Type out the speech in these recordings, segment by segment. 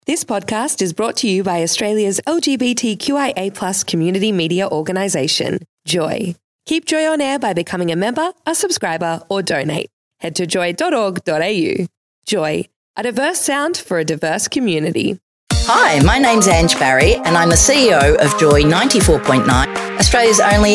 This podcast is brought to you by Australia's LGBTQIA+ community media organisation, Joy. Keep Joy on air by becoming a member, a subscriber, or donate. Head to joy.org.au. Joy, a diverse sound for a diverse community. Hi, my name's Ange Barry and I'm the CEO of Joy 94.9, Australia's only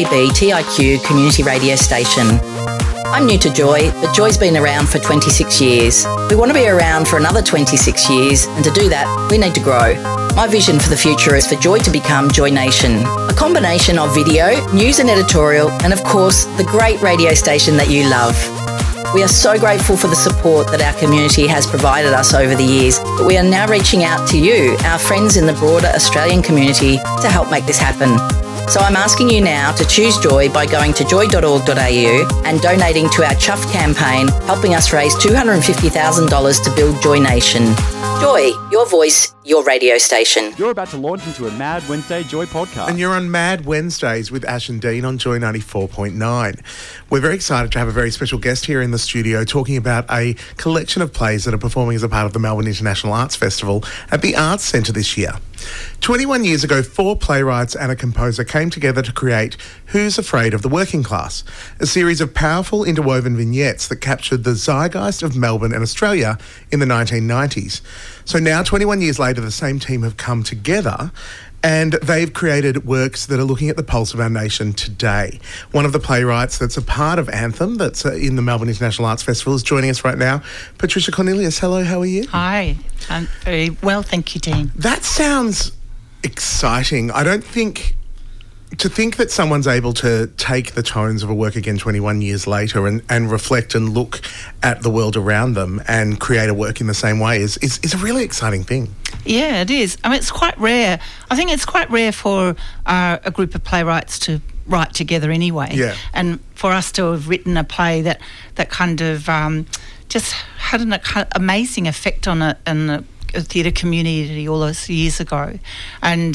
LGBTIQ community radio station. I'm new to Joy, but Joy's been around for 26 years. We want to be around for another 26 years, and to do that, we need to grow. My vision for the future is for Joy to become Joy Nation, a combination of video, news and editorial, and of course, the great radio station that you love. We are so grateful for the support that our community has provided us over the years, but we are now reaching out to you, our friends in the broader Australian community, to help make this happen. So I'm asking you now to choose Joy by going to joy.org.au and donating to our Chuff campaign, helping us raise $250,000 to build Joy Nation. Joy, your voice, your radio station. You're about to launch into a Mad Wednesday Joy podcast. And you're on Mad Wednesdays with Ash and Dean on Joy 94.9. We're very excited to have a very special guest here in the studio talking about a collection of plays that are performing as a part of the Melbourne International Arts Festival at the Arts Centre this year. 21 years ago, 4 playwrights and a composer came together to create Who's Afraid of the Working Class, a series of powerful interwoven vignettes that captured the zeitgeist of Melbourne and Australia in the 1990s. So now, 21 years later, the same team have come together and they've created works that are looking at the pulse of our nation today. One of the playwrights that's a part of Anthem, that's in the Melbourne International Arts Festival, is joining us right now. Patricia Cornelius, hello, how are you? Hi, I'm very well, thank you, Dean. That sounds exciting. I don't think... To think that someone's able to take the tones of a work again 21 years later and reflect and look at the world around them and create a work in the same way is a really exciting thing. Yeah, it is. I mean, it's quite rare. I think it's quite rare for a group of playwrights to write together anyway. Yeah. And for us to have written a play that kind of just had an amazing effect on a theatre community all those years ago. And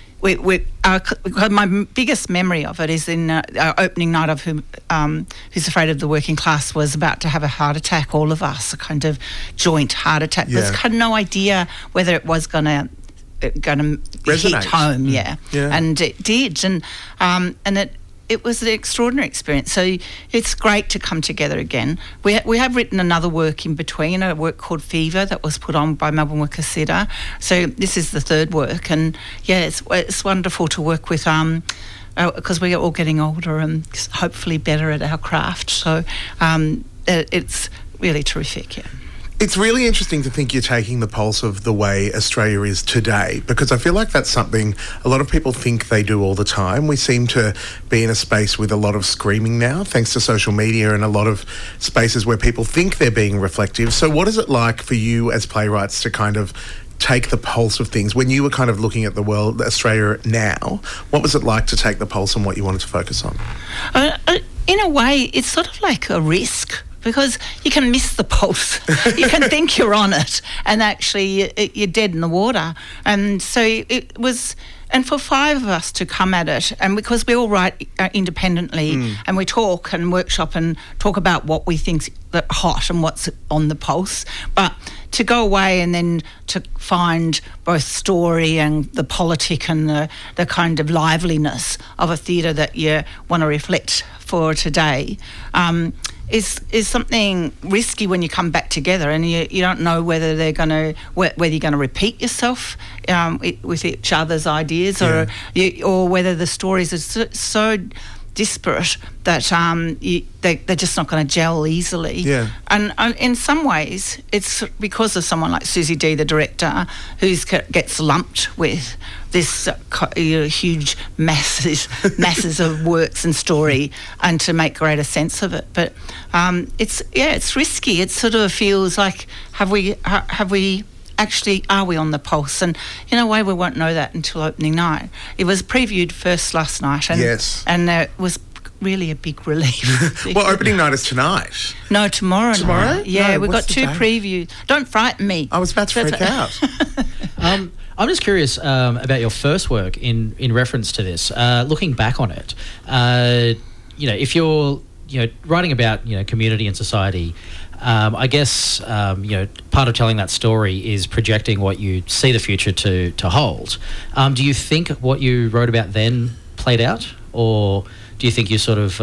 my biggest memory of it is in our opening night of Who's Afraid of the Working Class was about to have a heart attack, all of us, a kind of joint heart attack. Yeah. But had no idea whether it was going to hit home, and it did, and it was an extraordinary experience. So it's great to come together again. We have written another work in between, a work called Fever that was put on by Melbourne Workers Theatre. So this is the third work, and it's wonderful to work with because we are all getting older and hopefully better at our craft. So it's really terrific, yeah. It's really interesting to think you're taking the pulse of the way Australia is today, because I feel like that's something a lot of people think they do all the time. We seem to be in a space with a lot of screaming now, thanks to social media and a lot of spaces where people think they're being reflective. So what is it like for you as playwrights to kind of take the pulse of things? When you were kind of looking at the world, Australia now, what was it like to take the pulse on what you wanted to focus on? In a way, it's sort of like a risk, because you can miss the pulse. You can think you're on it, and actually you're dead in the water. And so it was, and for 5 of us to come at it, and because we all write independently, and we talk and workshop and talk about what we think's hot and what's on the pulse, but to go away and then to find both story and the politic and the kind of liveliness of a theatre that you want to reflect for today, is something risky when you come back together and you don't know whether you're going to repeat yourself with each other's ideas, or whether the stories are so disparate that they're just not going to gel easily. Yeah. And in some ways, it's because of someone like Susie Dee, the director, who gets lumped with this huge masses of works and story, and to make greater sense of it. But it's risky. It sort of feels like have we actually, are we on the pulse? And in a way, we won't know that until opening night. It was previewed first last night, and it was really a big relief. Well, opening night is tonight. No, tomorrow. Tomorrow? Night. Yeah, no, we've got 2 previews. Don't frighten me. I was about to freak out. I'm just curious about your first work in reference to this. Looking back on it, if you're writing about community and society, I guess part of telling that story is projecting what you see the future to hold. Do you think what you wrote about then played out, or do you think you sort of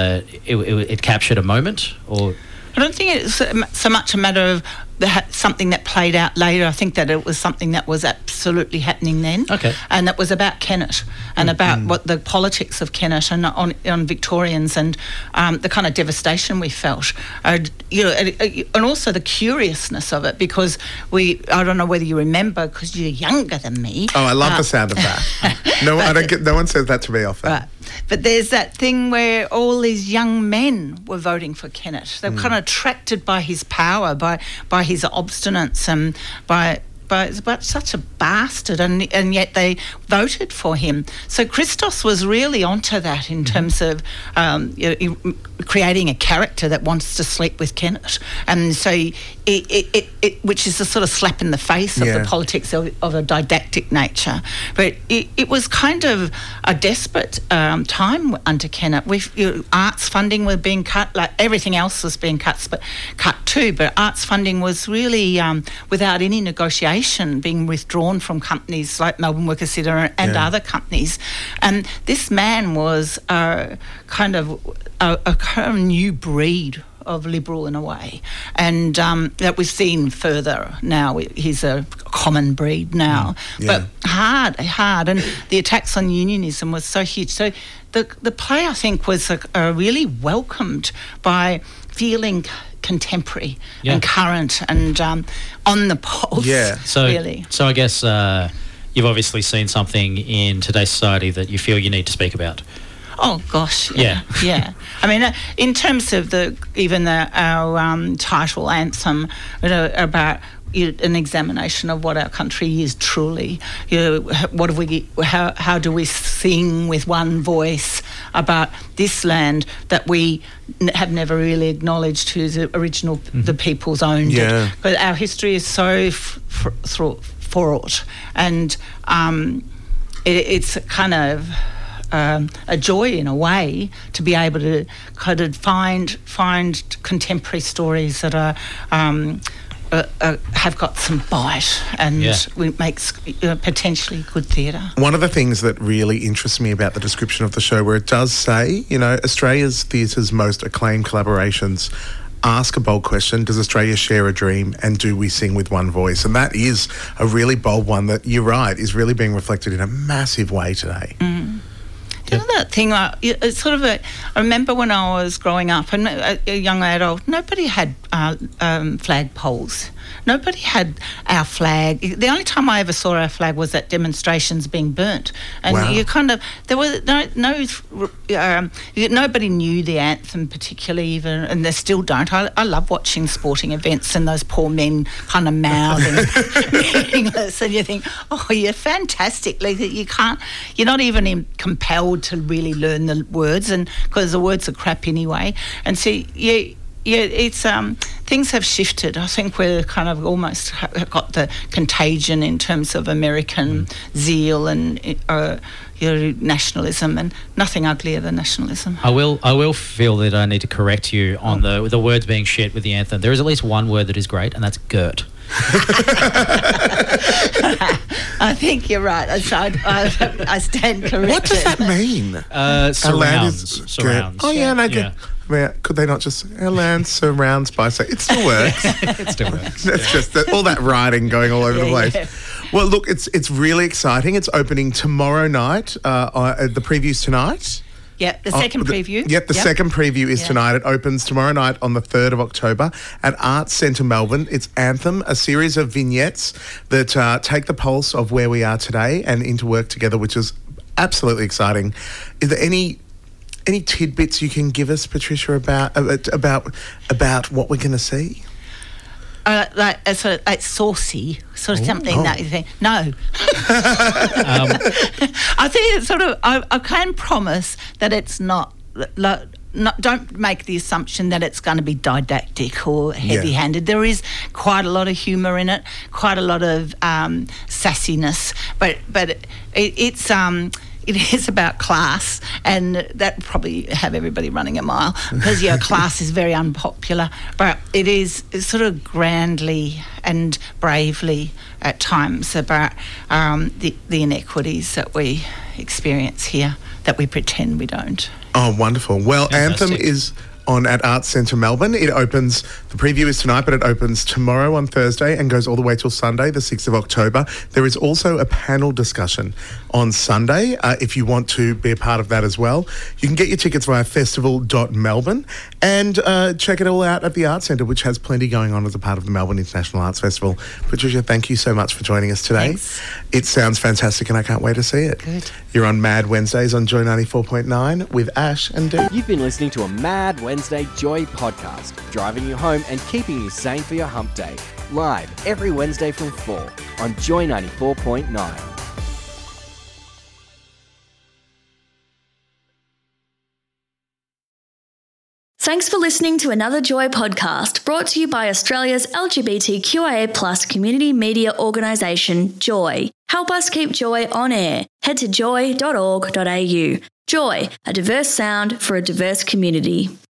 it captured a moment? Or I don't think it's so much a matter of something that played out later. I think that it was something that was absolutely happening then. Okay. And that was about Kennett and about what the politics of Kennett and on Victorians and the kind of devastation we felt. And also the curiousness of it, because I don't know whether you remember, because you're younger than me. Oh, I love the sound of that. No one says that to me often. Right. But there's that thing where all these young men were voting for Kennett. They were kind of attracted by his power, by his obstinance, and by such a bastard, and yet they voted for him. So Christos was really onto that in terms of creating a character that wants to sleep with Kennett, and so it which is a sort of slap in the face of the politics of a didactic nature. But it was kind of a desperate time under Kennett. Arts funding was being cut, like everything else was being cut too. But arts funding was really without any negotiation being withdrawn from companies like Melbourne Workers Centre and other companies. And this man was kind of a new breed of Liberal in a way, and that we've seen further now. He's a common breed now, but hard, and the attacks on unionism was so huge. So the play, I think, was really welcomed by feeling contemporary and current and on the pulse. Really. So I guess you've obviously seen something in today's society that you feel you need to speak about. Oh gosh, yeah. I mean, in terms of our title anthem, about an examination of what our country is truly. What have we? How do we sing with one voice about this land that we have never really acknowledged, who's the original, the people's owned it? But our history is so fraught, and it's kind of a joy in a way to be able to kind of find contemporary stories that are have got some bite and makes potentially good theatre. One of the things that really interests me about the description of the show, where it does say, Australia's theatre's most acclaimed collaborations ask a bold question: does Australia share a dream, and do we sing with one voice? And that is a really bold one that, you're right, is really being reflected in a massive way today. The other thing, it's sort of I remember when I was growing up and a young adult, nobody had flag poles. Nobody had our flag. The only time I ever saw our flag was at demonstrations being burnt. And you kind of, there was nobody knew the anthem particularly even, and they still don't. I love watching sporting events and those poor men kind of mouthing meaningless, and you think, oh, you're fantastic. Like, you're not even compelled to really learn the words, and because the words are crap anyway. And so, it's things have shifted. I think we're kind of almost got the contagion in terms of American zeal and nationalism, and nothing uglier than nationalism. I will feel that I need to correct you on the words being shit with the anthem. There is at least one word that is great, and that's girt. I think you're right. I stand corrected. What does that mean? Surrounds. Oh yeah, and I get. Could they not just our land surrounds by? So it still works. It still works. That's just all that writing going all over the place. Yeah. Well, look, it's really exciting. It's opening tomorrow night. The preview's tonight. Yeah, the second preview. The second preview is tonight. It opens tomorrow night on the 3rd of October at Arts Centre Melbourne. It's Anthem, a series of vignettes that take the pulse of where we are today and into work together, which is absolutely exciting. Is there any tidbits you can give us, Patricia, about what we're going to see? Like saucy, sort of something that you think. No, I think it's sort of. I can promise that it's not. Don't make the assumption that it's going to be didactic or heavy-handed. There is quite a lot of humour in it, quite a lot of sassiness, but it's. it is about class, and that would probably have everybody running a mile because class is very unpopular. But it's sort of grandly and bravely at times about the inequities that we experience here that we pretend we don't. Oh, wonderful. Well, Fantastic. Anthem is on at Arts Centre Melbourne. It opens, the preview is tonight, but it opens tomorrow on Thursday and goes all the way till Sunday, the 6th of October. There is also a panel discussion on Sunday if you want to be a part of that as well. You can get your tickets via festival.melbourne and check it all out at the Arts Centre, which has plenty going on as a part of the Melbourne International Arts Festival. Patricia, thank you so much for joining us today. Thanks. It sounds fantastic and I can't wait to see it. Good. You're on Mad Wednesdays on Joy 94.9 with Ash and Dee. You've been listening to a Mad Wednesday Joy podcast, driving you home and keeping you sane for your hump day. Live every Wednesday from 4 on Joy 94.9. Thanks for listening to another Joy podcast brought to you by Australia's LGBTQIA+ community media organisation, Joy. Help us keep Joy on air. Head to joy.org.au. Joy, a diverse sound for a diverse community.